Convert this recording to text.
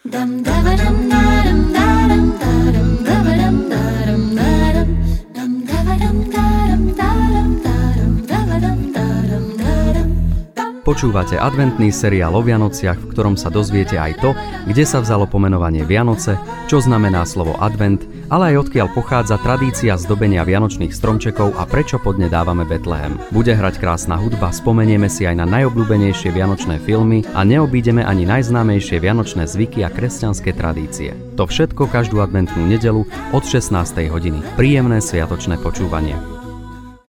Počúvate adventný seriál o Vianociach, v ktorom sa dozviete aj to, kde sa vzalo pomenovanie Vianoce, čo znamená slovo advent, ale aj odkiaľ pochádza tradícia zdobenia vianočných stromčekov a prečo pod ne dávame Betlehem. Bude hrať krásna hudba, spomenieme si aj na najobľúbenejšie vianočné filmy a neobídeme ani najznámejšie vianočné zvyky a kresťanské tradície. To všetko každú adventnú nedeľu od 16. hodiny. Príjemné sviatočné počúvanie.